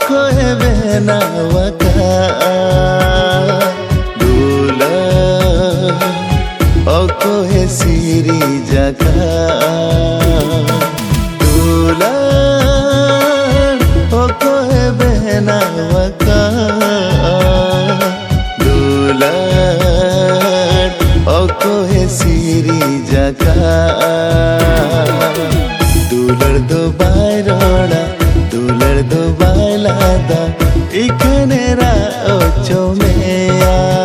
koebe na waka dula kohe siri jaka dula koebe na waka dula kohe siri jaka दुलर दो बायरोड़ा दुलर दो बायलादा इकनेरा ओचो में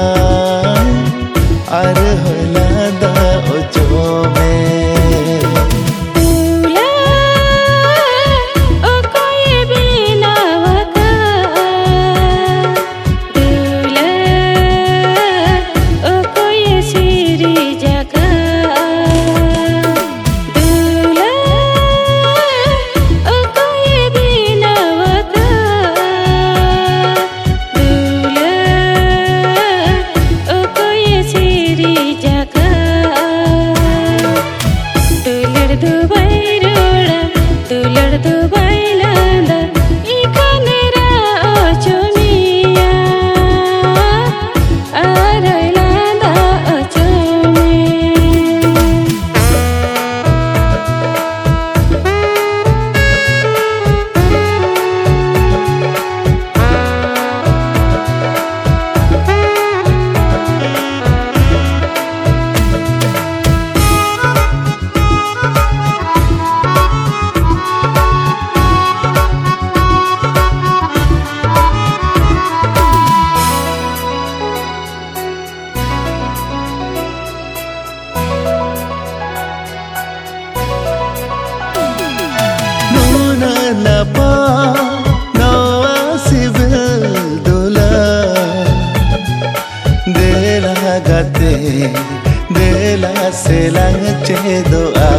are होलादा ओचो में Napa Noa Sibyl Dula De la gate De la selang doa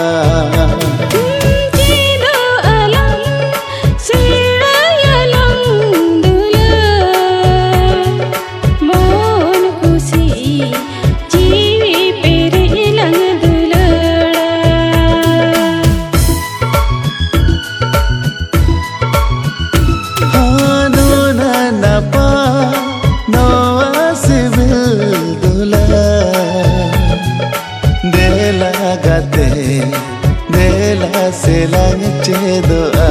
de la selang doa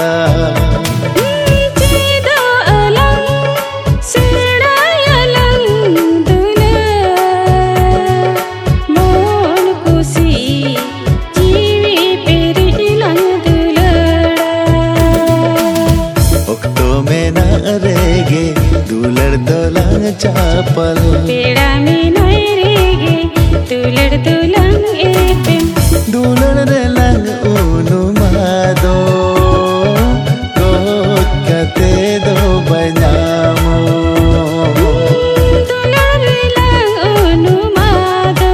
दुलर दोलंग चापल पेड़ा में नई रेगे दुलर दोलंग एपम दुलर दोलंग उनु मादो गोद कते दो बजामो दुलर दोलंग उनु मादो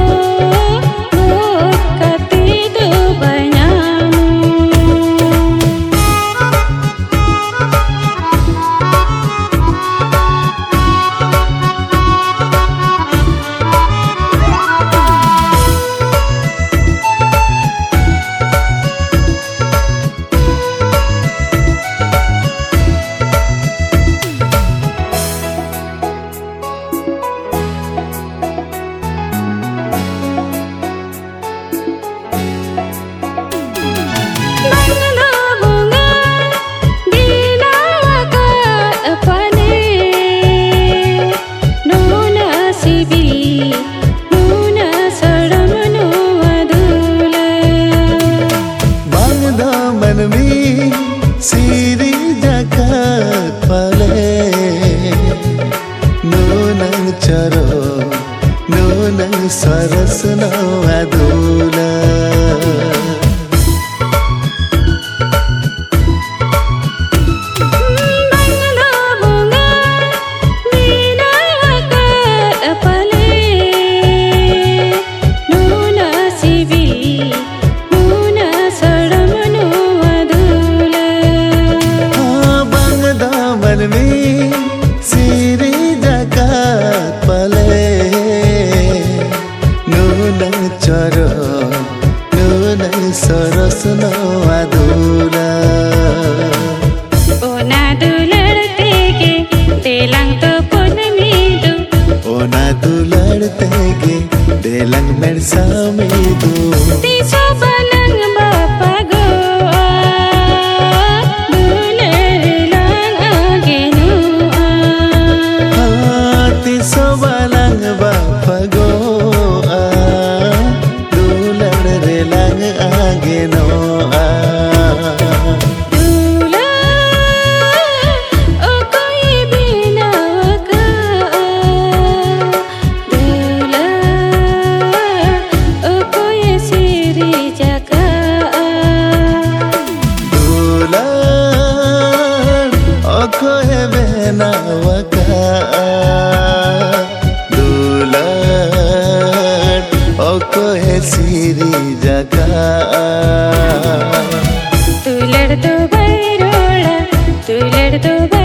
गोद कते दो बजामो Siri jagat pale nunang charo nunang saras no adula Siri jagat pale nunang charo nunang saras no adula लागे नो आ सिरी जगा तू लड़ तो बैरोड़ा तू लड़ तो